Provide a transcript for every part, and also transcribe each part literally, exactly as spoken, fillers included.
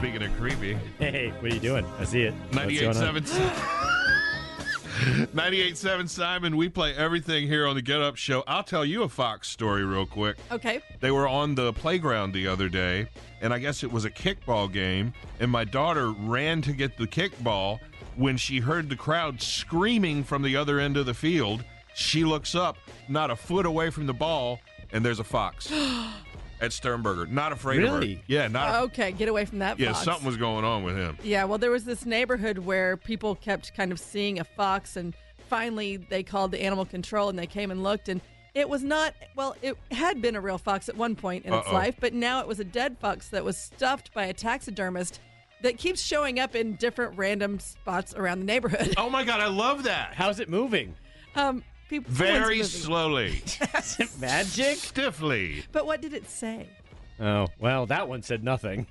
Speaking of creepy. Hey, what are you doing? I see it. ninety-eight point seven ninety-eight point seven Simon, we play everything here on the Get Up Show. I'll tell you a Fox story real quick. Okay. They were on the playground the other day, and I guess it was a kickball game, and my daughter ran to get the kickball. When she heard the crowd screaming from the other end of the field, she looks up, not a foot away from the ball, and there's a fox at Sternberger. Not afraid Really? of her. Yeah, not. A, Okay, get away from that yeah, fox. something was going on with him. Yeah, well, there was this neighborhood where people kept kind of seeing a fox, and finally they called the animal control, and they came and looked, and it was not, well, it had been a real fox at one point in its Uh-oh. life, but now it was a dead fox that was stuffed by a taxidermist that keeps showing up in different random spots around the neighborhood. Oh, my God, I love that. How's it moving? Um, people Very someone's moving. slowly. Is it magic? Stiffly. But what did it say? Oh, well, that one said nothing.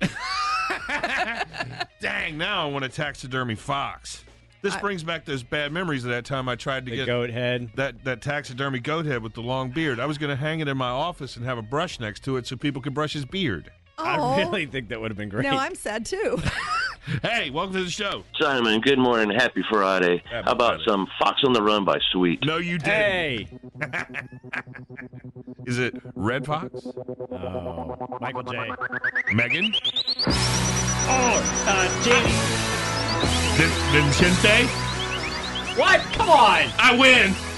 Dang, now I want a taxidermy fox. This I- brings back those bad memories of that time I tried to The get goat head. that, that taxidermy goat head with the long beard. I was going to hang it in my office and have a brush next to it so people could brush his beard. I Oh. really think that would have been great. Now I'm sad too. Hey, welcome to the show. Simon, good morning. Happy Friday. Happy How about Friday. some Fox on the Run by Sweet? No, you didn't. Hey! Is it Red Fox? Oh, Michael J. Megan? Oh, uh, Jamie. Did, did Shinte? What? Come on! I win.